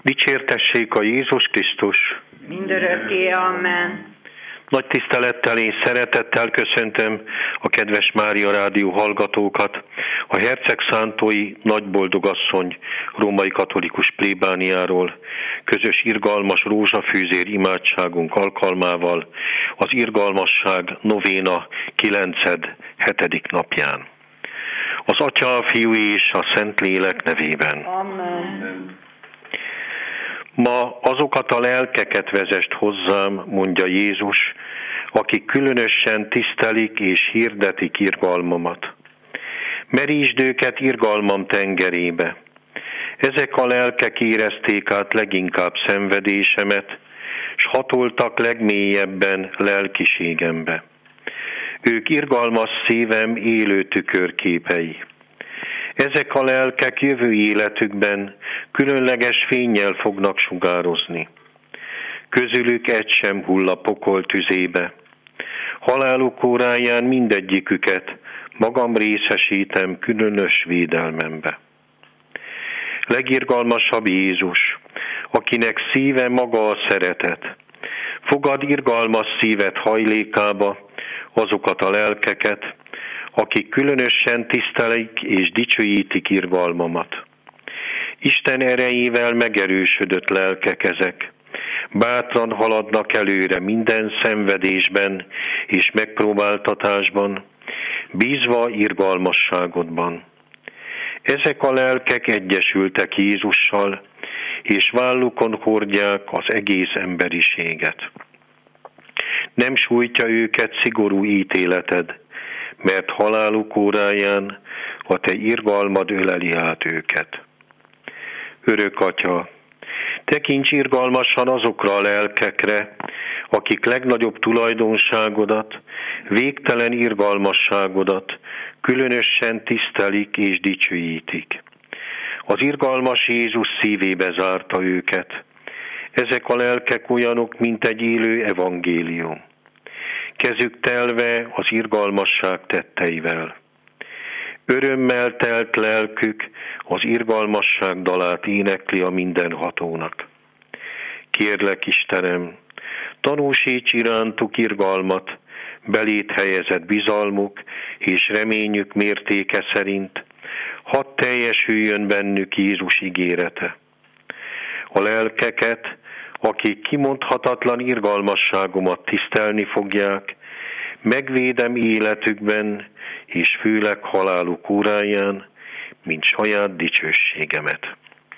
Dicsértessék a Jézus Krisztus! Mindörökké, amen. Nagy tisztelettel és szeretettel köszöntöm a kedves Mária Rádió hallgatókat a Hercegszántói Nagyboldogasszony római katolikus plébániáról közös irgalmas rózsafűzér imádságunk alkalmával az irgalmasság novéna 9.7. napján. Az Atya, a Fiú és a Szentlélek nevében. Amen. Ma azokat a lelkeket vezest hozzám, mondja Jézus, akik különösen tisztelik és hirdetik irgalmamat. Merítsd őket irgalmam tengerébe. Ezek a lelkek érezték át leginkább szenvedésemet, s hatoltak legmélyebben lelkiségembe. Ők irgalmas szívem élő tükörképei. Ezek a lelkek jövő életükben különleges fénnyel fognak sugározni. Közülük egy sem hull a pokol tüzébe. Haláluk óráján mindegyiküket magam részesítem különös védelmembe. Legirgalmasabb Jézus, akinek szíve maga a szeretet. Fogad irgalmas szívet hajlékába azokat a lelkeket, akik különösen tisztelik és dicsőítik irgalmamat. Isten erejével megerősödött lelkek ezek. Bátran haladnak előre minden szenvedésben és megpróbáltatásban, bízva irgalmasságodban. Ezek a lelkek egyesültek Jézussal, és vállukon hordják az egész emberiséget. Nem sújtja őket szigorú ítéleted, mert haláluk óráján a te irgalmad öleli át őket. Örök Atya, tekints irgalmasan azokra a lelkekre, akik legnagyobb tulajdonságodat, végtelen irgalmasságodat különösen tisztelik és dicsőítik. Az irgalmas Jézus szívébe zárta őket. Ezek a lelkek olyanok, mint egy élő evangélium. Kezük telve az irgalmasság tetteivel. Örömmel telt lelkük az irgalmasság dalát énekli a mindenhatónak. Kérlek, Istenem, tanúsíts irántuk irgalmat, belét helyezett bizalmuk és reményük mértéke szerint, hadd teljesüljön bennük Jézus ígérete. A lelkeket, akik kimondhatatlan irgalmasságomat tisztelni fogják, megvédem életükben, és főleg haláluk óráján, mint saját dicsőségemet.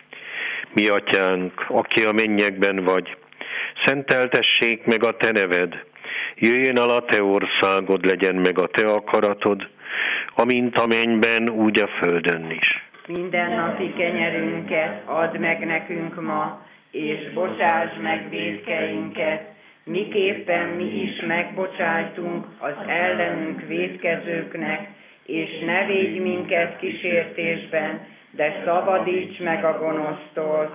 Mi Atyánk, aki a mennyekben vagy, szenteltessék meg a te neved, jöjjön el a te országod, legyen meg a te akaratod, amint a mennyben, úgy a földön is. Mindennapi kenyerünket add meg nekünk ma, és bocsáss meg vétkeinket, miképpen mi is megbocsájtunk az ellenünk vétkezőknek, és ne védj minket kísértésben, de szabadíts meg a gonosztól.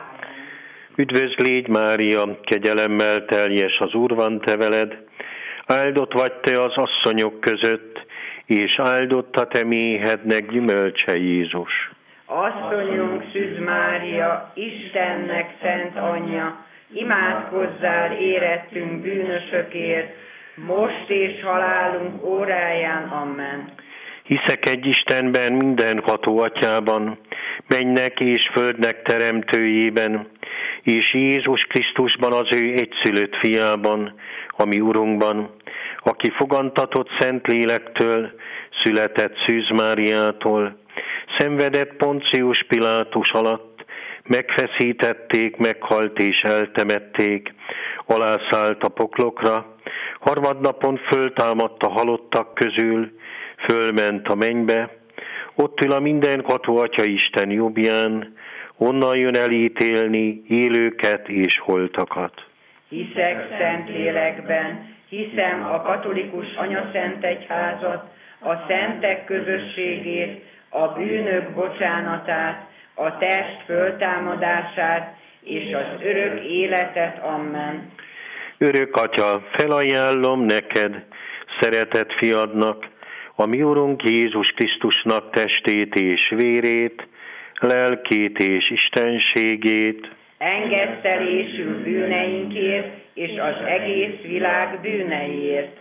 Üdvözl légy, Mária, kegyelemmel teljes, az Úr van te veled, áldott vagy te az asszonyok között, és áldott a te méhednek gyümölcse Jézus. Asszonyunk, Szűz Mária, Istennek szent anyja, imádkozzál érettünk bűnösökért, most és halálunk óráján. Amen. Hiszek egy Istenben, mindenható Atyában, mennynek és földnek teremtőjében, és Jézus Krisztusban, az ő egyszülött fiában, a mi Urunkban, aki fogantatott Szentlélektől, született Szűz Máriától, szenvedett Poncius Pilátus alatt, megfeszítették, meghalt és eltemették, alászállt a poklokra, harmadnapon föltámadt a halottak közül, fölment a mennybe, ott ül a mindenható Atya Isten jobbján, onnan jön elítélni élőket és holtakat. Hiszek Szentlélekben, hiszem a katolikus anyaszentegyházat, a szentek közösségét, a bűnök bocsánatát, a test föltámadását és az örök életet. Amen. Örök Atya, felajánlom neked, szeretett fiadnak, a mi Urunk Jézus Krisztusnak testét és vérét, lelkét és istenségét, engesztelésül bűneinkért, és az egész világ bűneiért.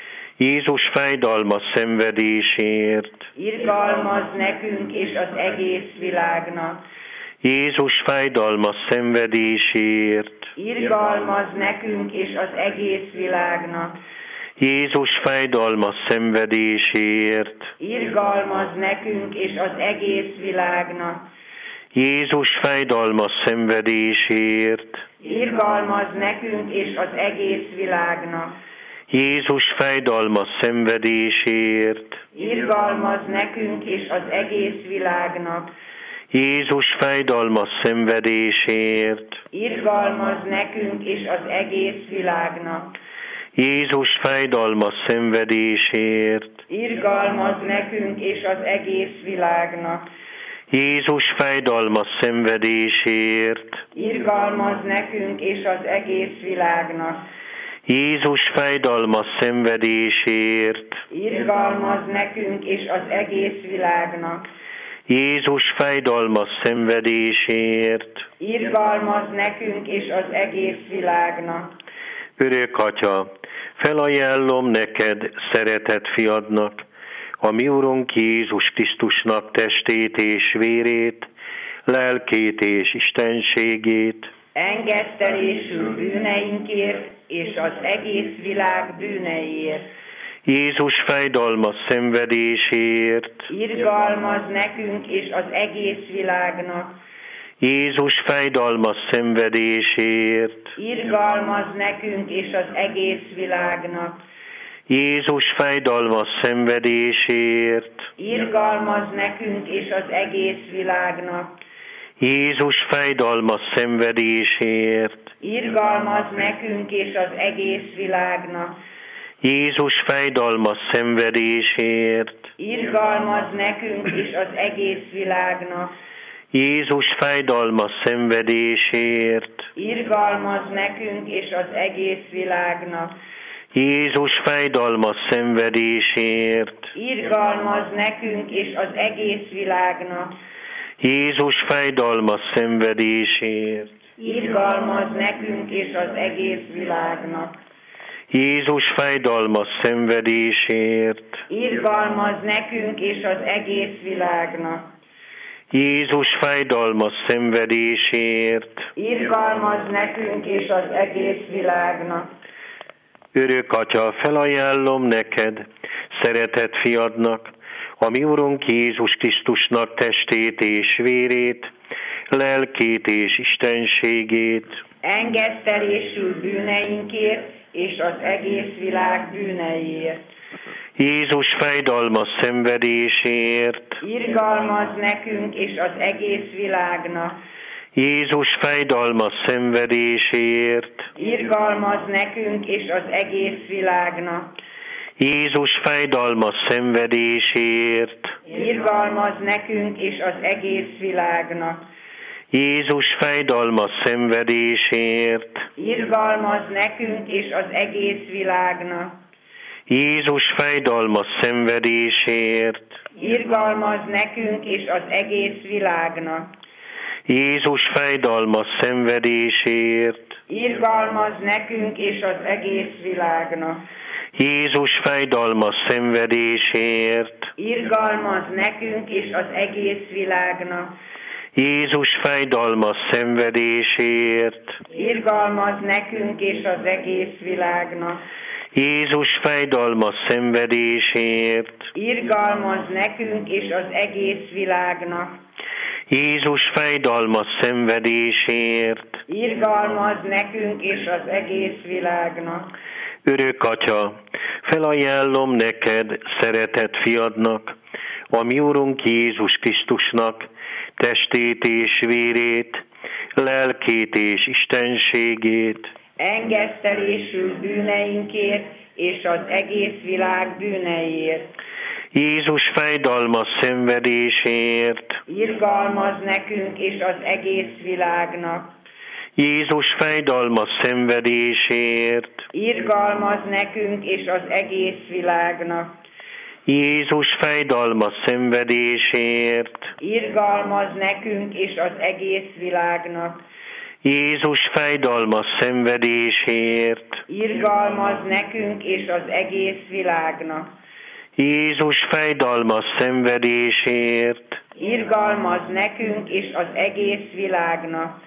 Jézus fájdalmas szenvedéséért, Irgalmazz nekünk és az egész világnak. Jézus fájdalmas szenvedéséért, Irgalmazz nekünk és az egész világnak. Jézus fájdalmas szenvedéséért, Irgalmazz nekünk és az egész világnak. Jézus fájdalmas szenvedéséért, Irgalmazz nekünk és az egész világnak. Jézus fájdalmas szenvedéséért, Irgalmazz nekünk és az egész világnak. Jézus fájdalmas szenvedéséért, Irgalmazz nekünk és az egész világnak. Jézus fájdalmas szenvedéséért, Irgalmazz nekünk és az egész világnak. Jézus fájdalmas szenvedéséért, Irgalmazz nekünk és az egész világnak. Jézus fájdalmas szenvedéséért, Irgalmazz nekünk és az egész világnak. Jézus fájdalmas szenvedéséért, Irgalmazz nekünk és az egész világnak. Örök Atya, felajánlom neked, szeretett fiadnak, a mi Urunk Jézus Krisztusnak testét és vérét, lelkét és istenségét, Engesztelésül bűneinkért és az egész világ bűneiért. Jézus fájdalmas szenvedéséért, Irgalmazz nekünk és az egész világnak. Jézus fájdalmas szenvedéséért, Irgalmazz nekünk és az egész világnak. Jézus fájdalmas szenvedéséért, Irgalmazz nekünk és az egész világnak. Jézus fájdalmas szenvedéséért, Irgalmazz nekünk és az egész világnak. Jézus fájdalmas szenvedéséért, Irgalmazz nekünk és az egész világnak. Jézus fájdalmas szenvedéséért, Irgalmazz nekünk és az egész világnak. Jézus fájdalmas szenvedéséért, Irgalmazz nekünk és az egész világnak. Jézus fájdalmas szenvedéséért, Irgalmazz nekünk és az egész világnak. Jézus fájdalmas szenvedéséért, Irgalmazz nekünk és az egész világnak. Jézus fájdalmas szenvedéséért, Irgalmazz nekünk és az egész világnak. Örök Atya, felajánlom neked, szeretett fiadnak, a mi Urunk Jézus Krisztusnak testét és vérét, lelkét és istenségét, Engesztelésül bűneinkért és az egész világ bűneiért. Jézus fájdalmas szenvedéséért, Irgalmazz nekünk és az egész világnak. Jézus fájdalmas szenvedéséért, Irgalmazz nekünk és az egész világnak. Jézus fájdalmas szenvedéséért, Irgalmazz nekünk és az egész világnak. Jézus fájdalmas szenvedéséért, Irgalmazz nekünk és az egész világnak. Jézus fájdalmas szenvedéséért, Irgalmazz nekünk és az egész világnak. Jézus fájdalmas szenvedéséért, Irgalmazz nekünk és az egész világnak. Jézus fájdalmas szenvedéséért, Irgalmazz nekünk és az egész világnak. Jézus fájdalmas szenvedéséért, Irgalmazz nekünk és az egész világnak. Jézus fájdalmas szenvedéséért, Irgalmazz nekünk és az egész világnak. Jézus fájdalmas szenvedéséért, Irgalmazz nekünk és az egész világnak. Örök Atya, felajánlom neked, szeretett fiadnak, a mi Urunk Jézus Krisztusnak testét és vérét, lelkét és istenségét, Engesztelésül bűneinkért és az egész világ bűneiért. Jézus fájdalmas szenvedéséért, Irgalmazz nekünk és az egész világnak. Jézus fájdalmas szenvedéséért, Irgalmazz nekünk és az egész világnak. Jézus fájdalmas szenvedéséért, Irgalmazz nekünk és az egész világnak. Jézus fájdalmas szenvedésért, irgalmazz nekünk és az egész világnak. Jézus fájdalmas szenvedésért, Irgalmazz nekünk és az egész világnak.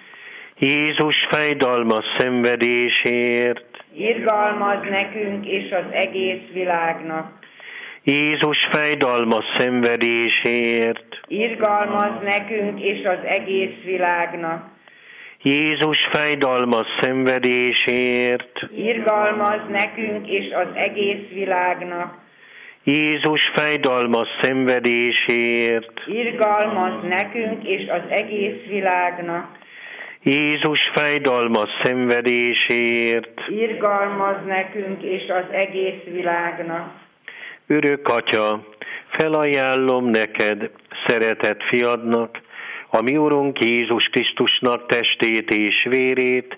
Jézus fájdalmas szenvedésért, Irgalmazz nekünk és az egész világnak. Jézus fájdalmas szenvedésért, Irgalmazz nekünk és az egész világnak. Jézus fájdalmas szenvedésért, Irgalmazz nekünk és az egész világnak. Jézus fájdalmas szenvedésért, Irgalmazz nekünk és az egész világnak. Jézus fájdalmas szenvedésért, Irgalmazz nekünk és az egész világnak. Örök Atya, felajánlom neked, szeretett fiadnak, a mi Urunk Jézus Krisztusnak testét és vérét,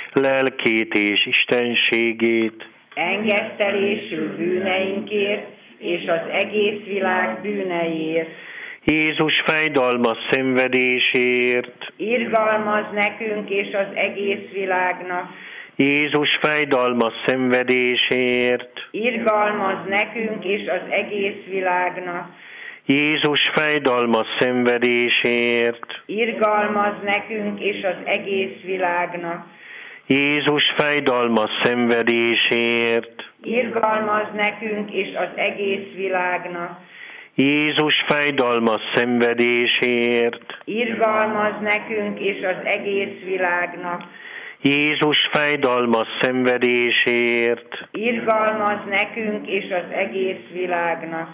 lelkét és istenségét, Engesztelésű bűneinkért és az egész világ bűneiért. Jézus fájdalmas szenvedésért, Irgalmazz nekünk és az egész világnak. Jézus fájdalmas szenvedésért, Irgalmazz nekünk és az egész világnak. Jézus fájdalmas szenvedésért, Irgalmazz nekünk és az egész világnak. Jézus fájdalmas szenvedésért, Irgalmazz nekünk és az egész világnak. Jézus fájdalmas szenvedésért, Irgalmazz nekünk és az egész világnak. Jézus fájdalmas szenvedésért, Irgalmazz nekünk és az egész világnak.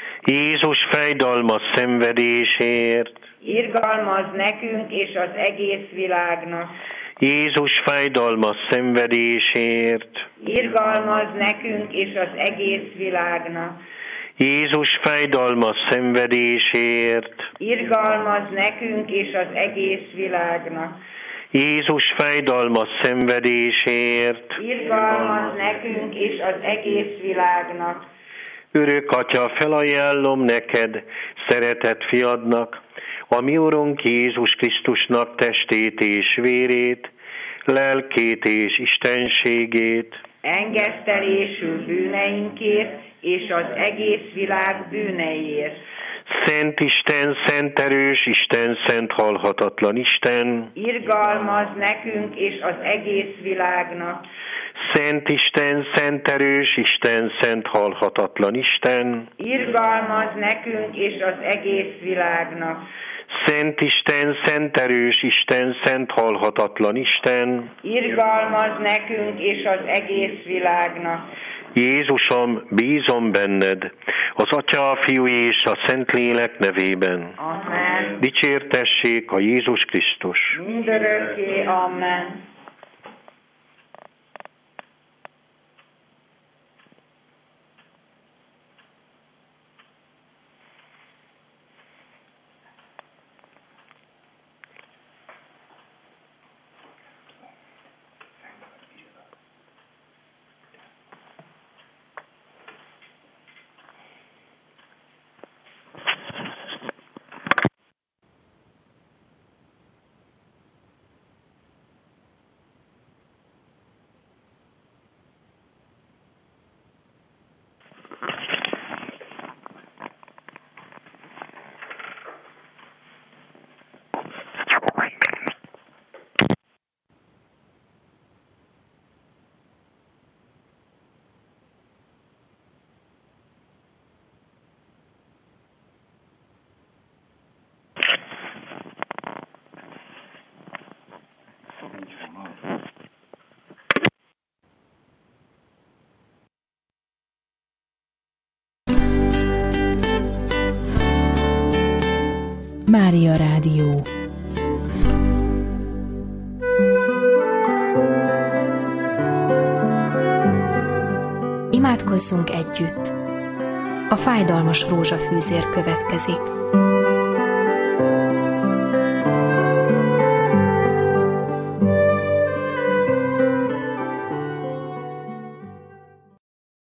Jézus fájdalmas szenvedésért, Irgalmazz nekünk és az egész világnak. Jézus fájdalmas szenvedésért, Irgalmazz nekünk és az egész világnak. Jézus fájdalmas szenvedésért, Irgalmazz nekünk és az egész világnak. Jézus fájdalmas szenvedésért, Irgalmazz nekünk és az egész világnak. Örök Atya, felajánlom neked, szeretett fiadnak, a mi Urunk Jézus Krisztusnak testét és vérét, lelkét és istenségét, Engesztelésű bűneinkért és az egész világ bűneiért. Szent Isten, szent erős Isten, szent halhatatlan Isten, Irgalmazz nekünk és az egész világnak. Szent Isten, szent erős Isten, szent halhatatlan Isten, Irgalmazz nekünk és az egész világnak. Szent Isten, szent erős Isten, szent halhatatlan Isten, Irgalmazz nekünk és az egész világnak. Jézusom, bízom benned, az Atya, a Fiú és a Szentlélek nevében. Amen. Dicsértessék a Jézus Krisztus. Mindörökké. Amen. Mária Rádió. Imádkozzunk együtt. A fájdalmas rózsafűzér következik.